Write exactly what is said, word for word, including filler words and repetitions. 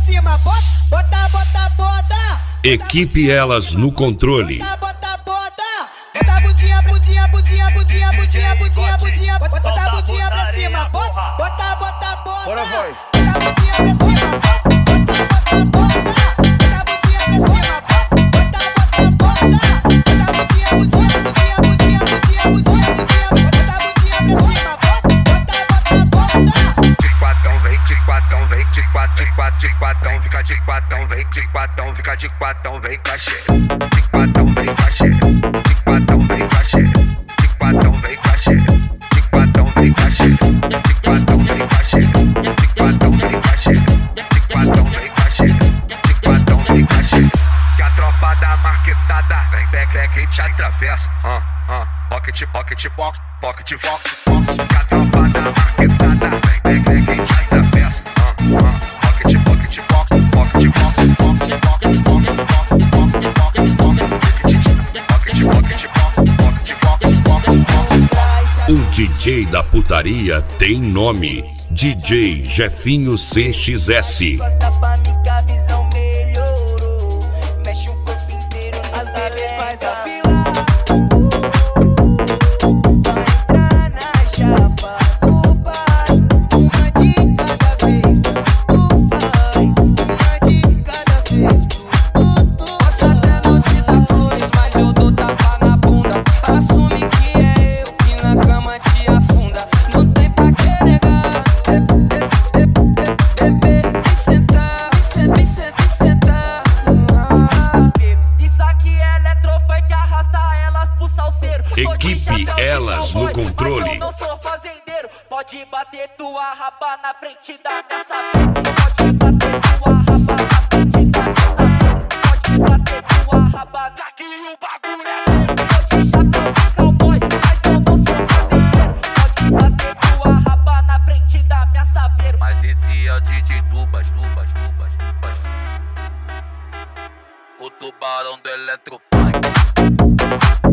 cima, bota, bota, bota, bota. Equipe Elas no controle. Bota, bota, bota. Bota a budinha, budinha, budinha, budinha, budinha, budinha, budinha. Bota a budinha pra cima, bota, bota, bota, bota. Bora, vai. Bota a budinha pra cima, bota, bota, bota, bota. Bota a budinha pra cima, bota, bota, bota, bota. Bota a budinha, budinha, budinha, budinha, budinha, budinha, budinha. Bota a budinha pra cima, bota, bota, bota, bota. Tic-quatão, vem, tic-quatão, vem, tic-quat, tic-quat, tic-quatão, fica tic-quatão, vem, tic-quatão, fica tic-quatão, vem, cachê. Tic-quatão, vem, cachê. Tic-quatão, vem, cachê. Tic-quatão, vem, cachê. Tic-quatão, vem, cachê. Tic-quatão, vem, cachê. Tic-quatão, vem, cachê. Tic-quatão, vem, cachê. Tic-quatão, vem, cachê. Que a tropa da marquetada vem, vem, vem, quem te atravessa. Ah, ah, pocket, pocket, pocket, pocket, pocket, pocket. Que a tropa da marquetada vem, vem, vem, quem te atravessa. Ah, ah, pocket, pocket, pocket, pocket, pocket, pocket, pocket, pocket, pocket, pocket, pocket, pocket, pocket, pocket, pocket, pocket, pocket. O D J da putaria tem nome: D J Jefinho C X S. Gosta pra mim que a visão melhorou. Mexe o corpo inteiro, as bebês faz a fila. Vai entrar na chapa do bar. Uma de cada vez, tu faz. Uma de cada vez, tu, tu. Posso até não te dar flores, mas eu dou tapa na bunda. Assume que é eu que na cama te afunda. Não tem pra que negar. Equipe Elas no controle. Eu não sou fazendeiro. Pode bater tua raba na frente da minha sabedoria. Pode bater tua raba na frente da minha sabedoria. Pode bater tua raba daqui o bagulho é doido. Pode chapéu de cowboy, mas eu não sou fazendeiro. Pode bater tua raba na frente da minha saveiro. Mas esse é o D J Tubas, Tubas, Tubas, Tubas. O tubarão do Eletrofunk.